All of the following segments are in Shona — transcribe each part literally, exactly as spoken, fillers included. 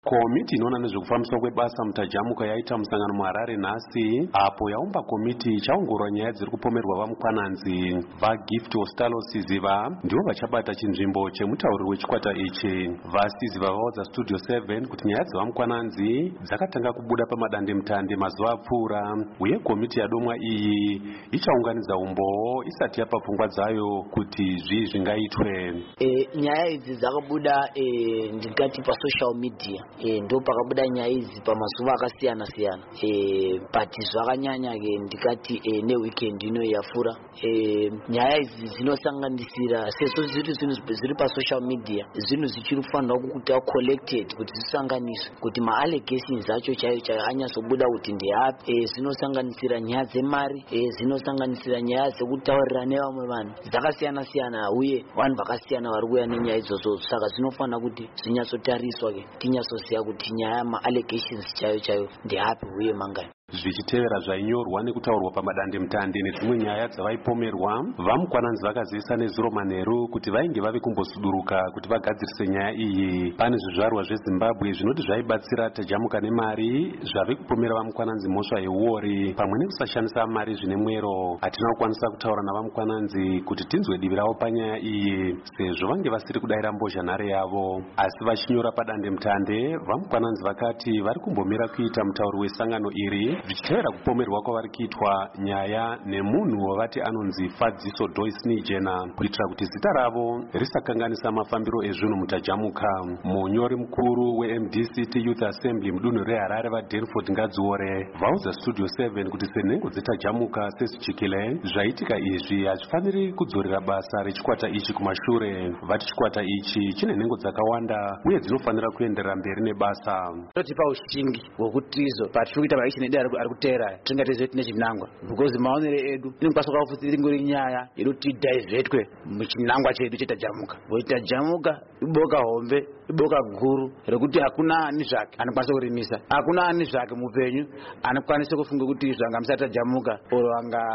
Komiti inoona nezvekufambiswa kwebasa mutajamuka yaita musangano muHarare nhasi, apo yaumba komiti ichaongorora nyaya dziri kupomerwa vamukwananzi. VaGift Ostalos Siziva ndivo vachabata chinzvimbo chemutauriri wechikwata ichi. VaSiziva vaudza Studio seven kuti nyaya dzevamukwananzi dzakatanga kubuda pamadandemutande mazuva apfuura, uye komiti yadomwa iyi ichaunganidza umboo isati yapa pfungwa dzayo kuti zvii zvingaitwe. E, nyaya idzi dzakabuda e, ndingati pasocial media. E, ndo pakabuda nyaya idzi pamazuva akasiyana siyana. E, but zvakanyanya ke ndikati e, neweekend ino yafura. E, nyaya idzi dzinosanganisira seso zviri zvinhu zviri pasocial media, zvinhu zvichiri kufanira kuti collected kuti zisanganiswe kuti ma-allegations acho chaiyo chaiyo anyazobuda kuti ndeapi. E, zvinosanganisira nyaya dzemari, e, zvinosanganisira nyaya dzekutaurira nevamwe vanhu dzakasiyana siyana, uye vanhu vakasiyana vari kuuya nenyaya idzodzo. Saka zvinofanira kuti zvinyatsotariswa ke tinyasoziva kuti nyaya ma-allegations chaiyo chaiyo ndeapi uye mangani. Zvichitevera zvainyorwa nekutaurwa pamadandemutande nedzimwe nyaya dzavaipomerwa, vamukwananzi vakazivisa nezuro manheru kuti vainge vave kumbosuduruka kuti vagadzirise nyaya iyi. Pane zvizvarwa zveZimbabwe zvinoti zvaibatsira tajamuka nemari zvave kupomera vamukwananzi mhosva yeuori pamwe nekusashandisa mari zvine mwero. Hatina kukwanisa kutaura navamukwananzi kuti tinzwe divi ravo panyaya iyi sezvo vange vasiri kudayira mbozhanhare yavo, asi vachinyora padandemutande vamukwananzi vakati vari kumbomira kuita mutauri wesangano iri zvichitevera kupomerwa kwavari kuitwa nyaya nemunhu wavati anonzi Fadziso Joyce Nijena kuitira kuti zita ravo risakanganisa mafambiro ezvinhu mutajamuka. Munyori mukuru weM D C T Youth Assembly mudunhu reHarare vaDenford Ngadziore vaudza Studio seven kuti senhengo dzetajamuka sezichikile zvaitika izvi hazvifaniri kudzorera basa rechikwata ichi kumashure. Vati chikwata ichi chine nhengo dzakawanda uye dzinofanira kuenderera mberi nebasa. Totipa ushingi hwekutizo patirikuita maichi nedare ari kutera tingatezve tine chinangwa because maonere edu inokwanisa kufutsira ingori nyaya inoti divhetwe muchinangwa chedu chetajamuka. Tajamuka iboka hombe, iboka guru rekuti hakuna ani zvake anokwanisa kurimisa, hakuna ani zvake mupenyu anokwanisa kufunga kuti izvo angamisa tajamuka oro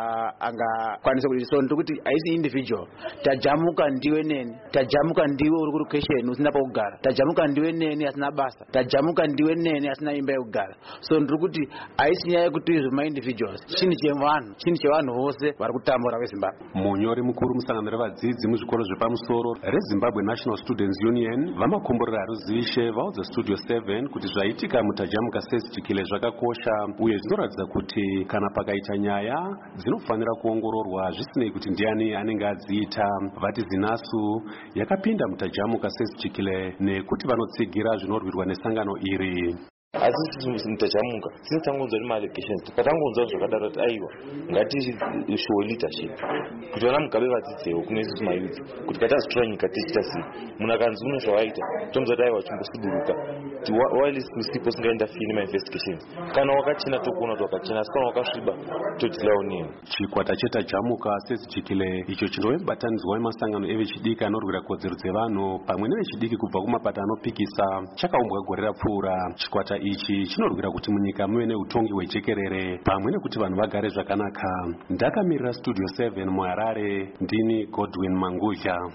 angakwanisa kuti so ndikuti haisi individual. Tajamuka ndiwe neni, tajamuka ndiwe uri kulocation usina pakugara, tajamuka ndiwe neni asina basa, tajamuka ndiwe neni asina imba yekugara. So ndikuti haisi nyaya yekuti izvo ma-individuals, chinhu chevanhu, chinhu chevanhu vose vari kutambura veZimbabwe. Munyori mukuru musangano revadzidzi muzvikoro zvepamusoro reZimbabwe National Students Union vamakomborera haruzivishe vaudza Studio seven kuti zvaitika mutajamuka sezichikile zvakakosha uye zvinoratidza kuti kana pakaita nyaya dzinofanira kuongororwa zvisinei kuti ndiani anenge adziita. Vati zinasu yakapinda mutajamuka sezichikile nekuti vanotsigira zvinorwirwa nesangano iri. Asi sisi mutajamuka sinotangunzwa nema-allegations tikatangunzwa zvakadaro kuti aiwa ngatishow leadership kuti vana mugabe vadzidzewo kune isusu mayuthi kuti katazitora nyika tichita sei. Munhu akanzi uno zvawaita tomuza kuti aiwa chimbosuduruka kuti while sipo singainterfere nema-investigations. Kana wakachena tokuona kuti wakachena, asi kana wakasviba todzilawo nini. Chikwata chetajamuka sezichikile icho chinove mubatanidzwa wemasangano evechidiki anorwira kodzero dzevanhu pamwe nevechidiki kubva kumapata anopikisa chakaumbwa gore rapfuura. Chikwata ichi chinorwira kuti munyika muve neutongi hwejekerere pamwe nekuti vanhu vagare zvakanaka. Ndakamirira Studio seven muHarare, ndini Godwin Mangudya.